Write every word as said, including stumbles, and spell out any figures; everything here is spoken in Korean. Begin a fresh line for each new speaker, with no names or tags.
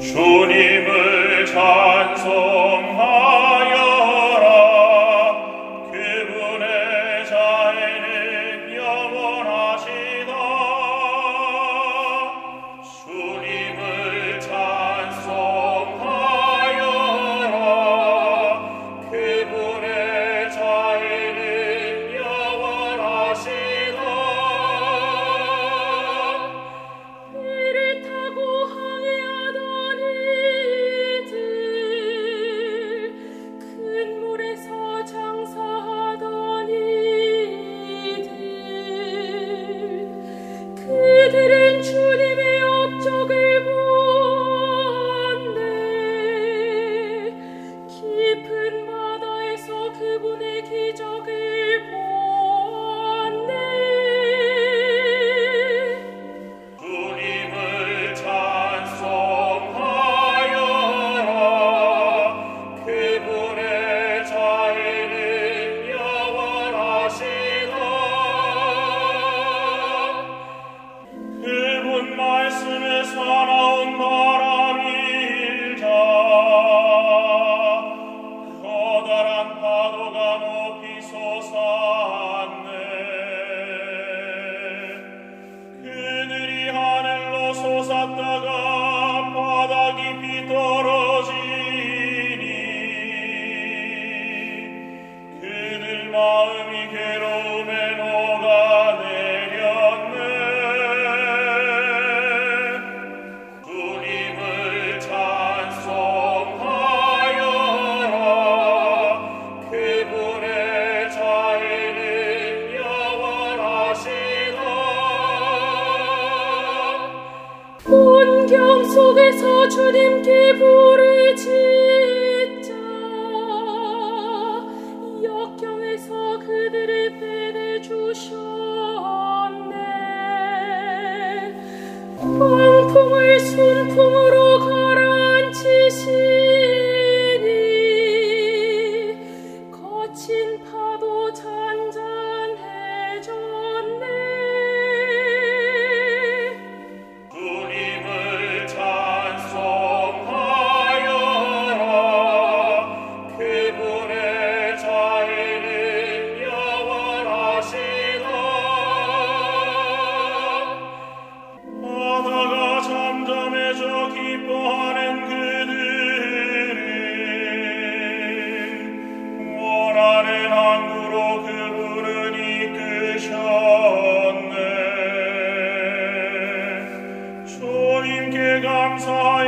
주님을 찬송하여라. 그분의 자애는 영원하시다. 주님을 찬송하여라. 그분의 자애는 영원하시다.
배를 타고 항해하던 이들, 큰 물에서 장사하던 이들, 그들은 주님의 업적을 보았네. 깊은 바다에서 그분의 기적을 보았네.
주님을 찬송하여라. 그분의 자애는 영원하시다. 그분 말씀에서 나온 바람이 일자 커다란 파도가 높이 솟았네. 그들이 하늘로 솟았다가 바다 깊이 떨어지니 그들 마음이 괴로움에 녹아내렸네. 주님을 찬송하여라. 그분의 자애는 영원하시다.
곤경 속에서 주님께 부르짖자. 역경에서 그들을 빼내주셨네. 광풍을 순풍으로 가라앉히시니 거친 파도 잔잔해졌네.
주님을 찬송하여라. 그분의 자애는 영원하시다. 바다가 잠잠해져 기뻐하는 그들은 원하는 항구로 그분은 이끄셨네. 주님께 감사하여